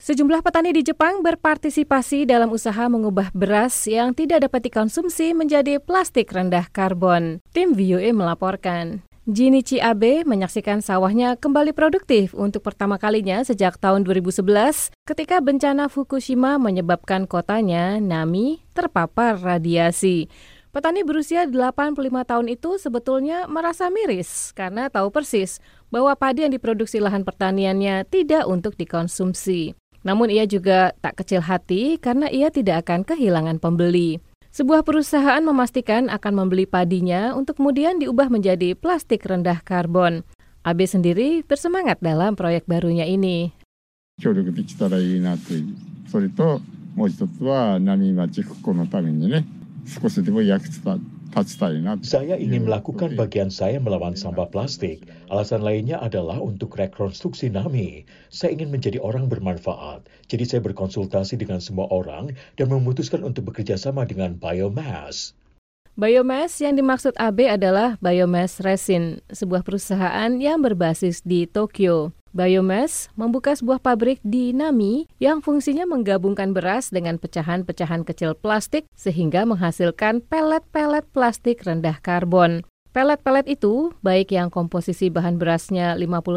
Sejumlah petani di Jepang berpartisipasi dalam usaha mengubah beras yang tidak dapat dikonsumsi menjadi plastik rendah karbon. Tim VOA melaporkan. Jinichi Abe menyaksikan sawahnya kembali produktif untuk pertama kalinya sejak tahun 2011 ketika bencana Fukushima menyebabkan kotanya, Nami, terpapar radiasi. Petani berusia 85 tahun itu sebetulnya merasa miris karena tahu persis bahwa padi yang diproduksi lahan pertaniannya tidak untuk dikonsumsi. Namun ia juga tak kecil hati karena ia tidak akan kehilangan pembeli. Sebuah perusahaan memastikan akan membeli padinya untuk kemudian diubah menjadi plastik rendah karbon. Abe sendiri bersemangat dalam proyek barunya ini. 協力できたらいいなという。それともう一つは波町復興のためにね、少しでも役立ちたいな。 Saya ingin melakukan bagian saya melawan sampah plastik. Alasan lainnya adalah untuk rekonstruksi Nami. Saya ingin menjadi orang bermanfaat. Jadi saya berkonsultasi dengan semua orang dan memutuskan untuk bekerja sama dengan biomass. Biomass yang dimaksud Abe adalah Biomass Resin, sebuah perusahaan yang berbasis di Tokyo. Biomass membuka sebuah pabrik di Nami yang fungsinya menggabungkan beras dengan pecahan-pecahan kecil plastik sehingga menghasilkan pelet-pelet plastik rendah karbon. Pelet-pelet itu, baik yang komposisi bahan berasnya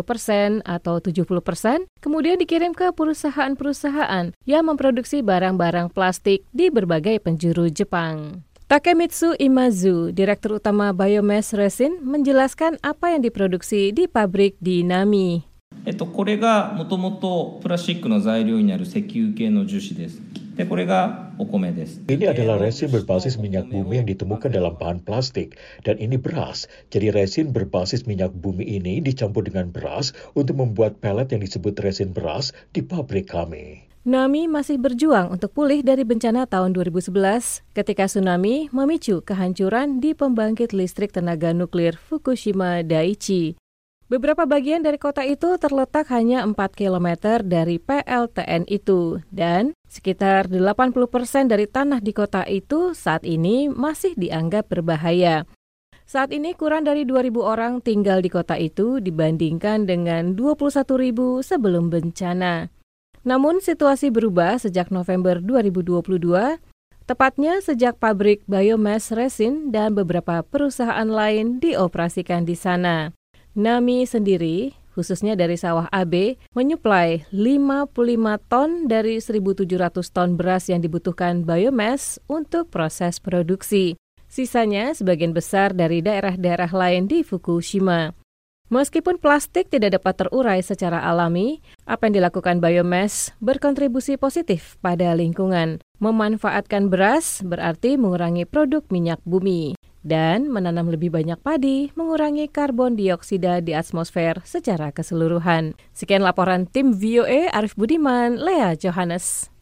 50% atau 70%, kemudian dikirim ke perusahaan-perusahaan yang memproduksi barang-barang plastik di berbagai penjuru Jepang. Takemitsu Imazu, Direktur Utama Biomass Resin, menjelaskan apa yang diproduksi di pabrik di Nami. これがもともとプラスチックの材料になる石油系の樹脂です。で、これがお米です。 Ini adalah resin berbasis minyak bumi yang ditemukan dalam bahan plastik, dan ini beras. Jadi resin berbasis minyak bumi ini dicampur dengan beras untuk membuat pelet yang disebut resin beras di pabrik kami. Nami masih berjuang untuk pulih dari bencana tahun 2011 ketika tsunami memicu kehancuran di pembangkit listrik tenaga nuklir Fukushima Daiichi. Beberapa bagian dari kota itu terletak hanya 4 km dari PLTN itu, dan sekitar 80% dari tanah di kota itu saat ini masih dianggap berbahaya. Saat ini kurang dari 2.000 orang tinggal di kota itu dibandingkan dengan 21.000 sebelum bencana. Namun situasi berubah sejak November 2022, tepatnya sejak pabrik Biomass Resin dan beberapa perusahaan lain dioperasikan di sana. Nami sendiri, khususnya dari sawah Abe, menyuplai 55 ton dari 1.700 ton beras yang dibutuhkan biomass untuk proses produksi. Sisanya sebagian besar dari daerah-daerah lain di Fukushima. Meskipun plastik tidak dapat terurai secara alami, apa yang dilakukan biomass berkontribusi positif pada lingkungan. Memanfaatkan beras berarti mengurangi produk minyak bumi. Dan menanam lebih banyak padi mengurangi karbon dioksida di atmosfer secara keseluruhan. Sekian laporan tim VOA, Arif Budiman, Lea Johannes.